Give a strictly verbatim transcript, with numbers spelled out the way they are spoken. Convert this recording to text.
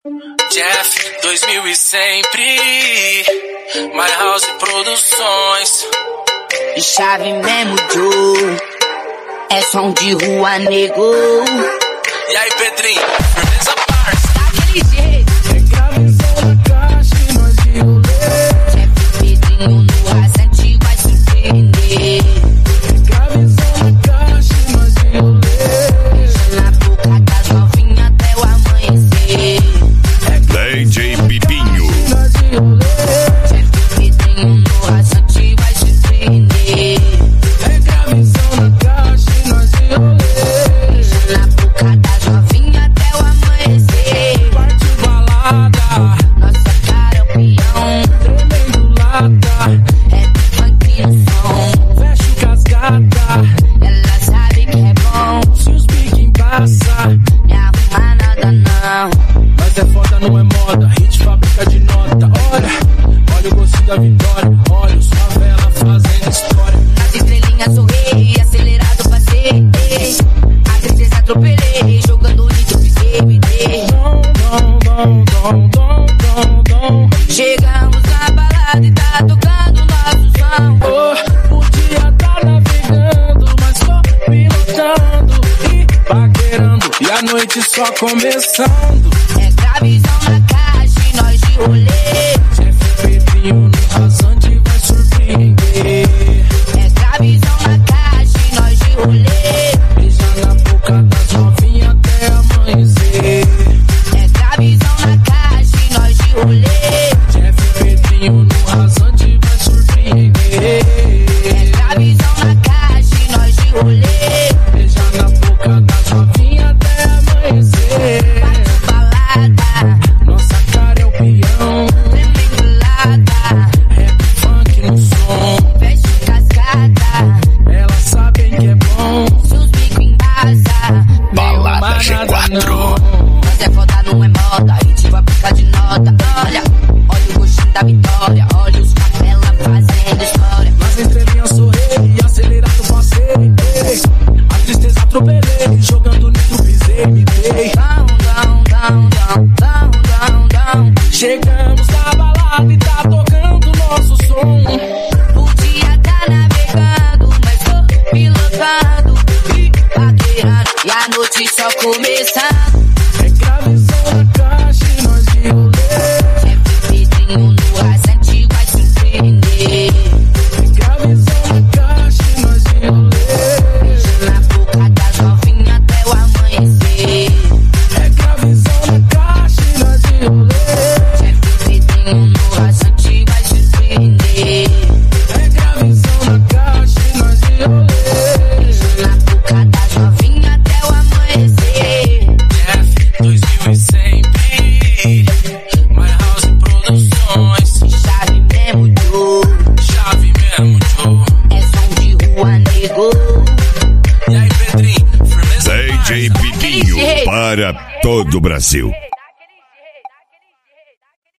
Jeff, dois mil e sempre, My House Produções. Chave mesmo, Joe, é som de rua, nego. E aí, Pedrinho, firmeza, parça. Daquele jeito. É gravizão na caixa e nós de rolê. Jeff Pedrinho no rasante vai surpreender. É gravizão na caixa e nós de rolê. Beija na boca das novinhas até o amanhecer. D J Pipinho. Nós de rolê. Jeff Pedrinho no rasante vai surpreender. É gravizão na caixa e nós de rolê. Beija na boca das novinhas até o amanhecer. Parte balada, Nossa cara é o peão, tremendo lata. é funk no som. Fecho cascata, Ela sabe que é bom, se os pique embaça. me arruma nada não. Mas é foda, não é moda, hit fábrica de nota. Olha, olha o gostinho da vitória. Olha os favela fazendo história. Nas estrelinhas sou rei, acelerado passei. A tristeza atropelei, jogando nitro pisei, me dei. Dom, dom, dom, dom, dom, dom, dom. Chegamos na balada e tá tocando nosso som. Oh, o dia tá navegando, mas tô pilotando e paquerando. E a noite só começando. É gravizão na caixa e nós de rolê. Jeff Pedrinho no rasante vai surpreender. É gravizão na caixa e nós de rolê. Beija na boca das novinhas até amanhecer. É gravizão na caixa e nós de rolê. Jeff Pedrinho no rasante vai surpreender. É gravizão na caixa e nós de rolê. Beija na boca das novinhas até amanhecer. Balada, Nossa cara é o peão, tremendo lata, rap funk no som. fecha cascata. Elas sabem que é bom. Se os bico embasa, Balada G quatro. mas é foda, não é moda. Hit vai ficar de nota. Olha, olha o gostinho da vitória. Olha os favela fazendo história. Nas entrelinhas sou rei, acelerado passei. A tristeza atropelei, jogando nitro pisei, me dei. Down, down, down, down, down, down, down. Chegamos na balada e tá tocando nosso som. O dia tá navegando, mas tô pilotando e paquerando. E a noite só começando. É gravizão na caixa e nós de rolê. Jeff Pedrinho no rasante vai surpreender. É gravizão na caixa e nós de rolê. Beija na boca das novinhas até o amanhecer. É gravizão na caixa e nós de rolê. Jeff Pedrinho no rasante vai surpreender. É gravizão na caixa e nós de rolê. Beija na boca das novinhas até o amanhecer. Jeff, dois mil e sempre, My House Produções. Chave mesmo, Joe, Chave mesmo, Joe. é som de rua, nego. E aí, Pedrinho, firmeza, D J parça. Pipinho para todo o Brasil.